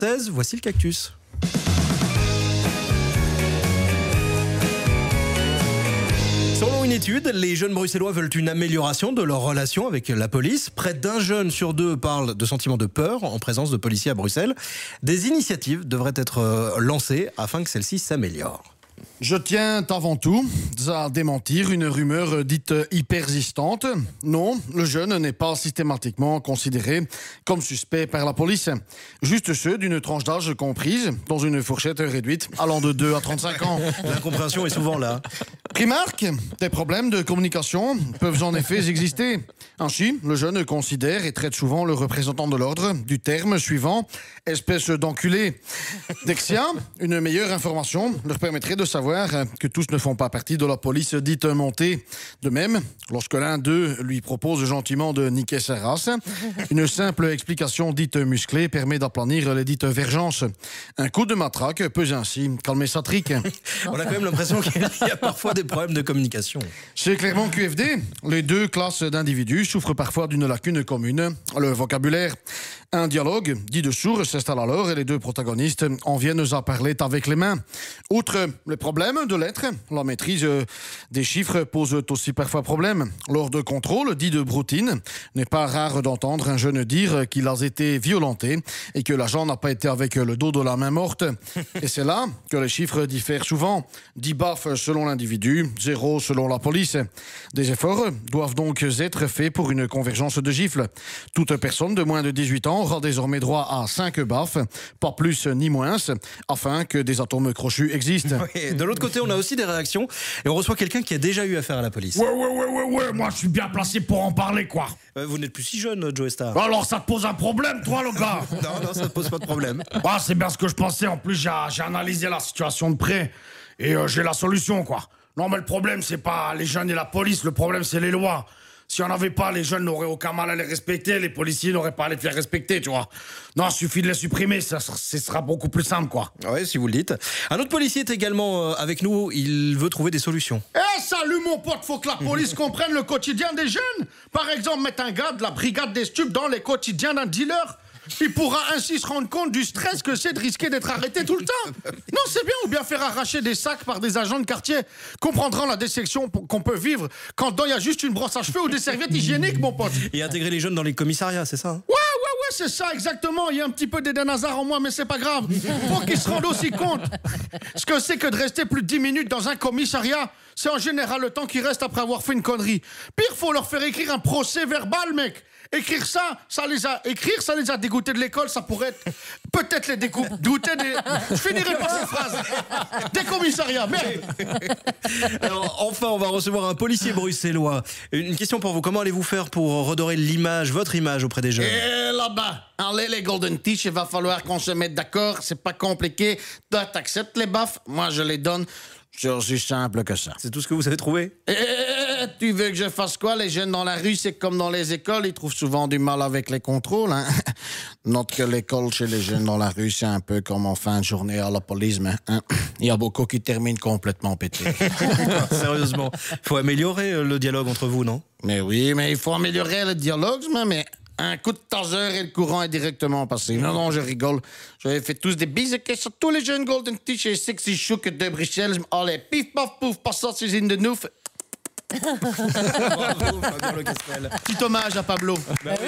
parenthèse, voici le cactus. Selon une étude, les jeunes bruxellois veulent une amélioration de leur relation avec la police. Près d'un jeune sur deux parle de sentiments de peur en présence de policiers à Bruxelles. Des initiatives devraient être lancées afin que celle-ci s'améliore. Je tiens avant tout à démentir une rumeur dite hypersistante. Non, le jeune n'est pas systématiquement considéré comme suspect par la police. Juste ceux d'une tranche d'âge comprise dans une fourchette réduite allant de 2 à 35 ans. L'incompréhension est souvent là. Primarque, des problèmes de communication peuvent en effet exister. Ainsi, le jeune considère et traite souvent le représentant de l'ordre du terme suivant « espèce d'enculé ». Dexia, une meilleure information leur permettrait de savoir que tous ne font pas partie de la police dite montée. De même, lorsque l'un d'eux lui propose gentiment de niquer sa race, une simple explication dite musclée permet d'aplanir les dites vergences. Un coup de matraque peut ainsi calmer sa trique. On a quand même l'impression qu'il y a parfois des problèmes de communication. C'est clairement QFD. Les deux classes d'individus souffrent parfois d'une lacune commune, le vocabulaire. Un dialogue, dit de sourd, s'installe alors et les deux protagonistes en viennent à parler avec les mains. Outre les problèmes de lettres, la maîtrise des chiffres pose aussi parfois problème. Lors de contrôles, dit de broutine, n'est pas rare d'entendre un jeune dire qu'il a été violenté et que l'agent n'a pas été avec le dos de la main morte. Et c'est là que les chiffres diffèrent souvent. 10 baffes selon l'individu, 0 selon la police. Des efforts doivent donc être faits pour une convergence de gifles. Toute personne de moins de 18 ans aura désormais droit à 5 baffes, pas plus ni moins, afin que des atomes crochus existent. Oui, de l'autre côté, on a aussi des réactions et on reçoit quelqu'un qui a déjà eu affaire à la police. Ouais, moi je suis bien placé pour en parler, quoi. Vous n'êtes plus si jeune, Joe Star. Alors ça te pose un problème, toi, le gars? Non, ça ne pose pas de problème. Bah, c'est bien ce que je pensais. En plus, j'ai analysé la situation de près et j'ai la solution, quoi. Non, mais le problème, c'est pas les jeunes et la police. Le problème, c'est les lois. Si on n'avait pas, les jeunes n'auraient aucun mal à les respecter, les policiers n'auraient pas à les faire respecter, tu vois. Non, il suffit de les supprimer, ce sera beaucoup plus simple, quoi. Oui, si vous le dites. Un autre policier est également avec nous, il veut trouver des solutions. Eh, salut mon pote, faut que la police comprenne le quotidien des jeunes. Par exemple, mettre un gars de la brigade des stupes dans les quotidiens d'un dealer. Il pourra ainsi se rendre compte du stress que c'est de risquer d'être arrêté tout le temps. Non, c'est bien, ou bien faire arracher des sacs par des agents de quartier. Comprendront la déception qu'on peut vivre quand dedans il y a juste une brosse à cheveux ou des serviettes hygiéniques, mon pote. Et intégrer les jeunes dans les commissariats, c'est ça, hein? Ouais, c'est ça, exactement. Il y a un petit peu d'Eden Hazard en moi, mais c'est pas grave. Faut qu'ils se rendent aussi compte. Ce que c'est que de rester plus de 10 minutes dans un commissariat, c'est en général le temps qui reste après avoir fait une connerie. Pire, faut leur faire écrire un procès verbal, mec. Écrire ça les a dégoûtés de l'école, ça pourrait être peut-être les dégoûter des... Je finirai par cette phrase. Des commissariats, merde. Alors, enfin, on va recevoir un policier bruxellois. Une question pour vous. Comment allez-vous faire pour redorer l'image, votre image auprès des jeunes? Et là-bas, allez les Golden Tish, il va falloir qu'on se mette d'accord. C'est pas compliqué. Toi, t'acceptes les baffes, moi je les donne. C'est aussi simple que ça. C'est tout ce que vous avez trouvé? Tu veux que je fasse quoi? Les jeunes dans la rue, c'est comme dans les écoles, ils trouvent souvent du mal avec les contrôles. Hein? Note que l'école chez les jeunes dans la rue, c'est un peu comme en fin de journée à la police. Hein? Il y a beaucoup qui terminent complètement pétés. Sérieusement, il faut améliorer le dialogue entre vous, non? Mais oui, mais il faut améliorer le dialogue, mais... Un coup de taser et le courant est directement passé. Non, je rigole. J'avais fait tous des bisous sur tous les jeunes Golden Tish et Sexy Chouk de Bruxelles. Allez, pif, paf, pouf, passage in de nouf. Bravo, Fabien Le Castel. Petit hommage à Pablo.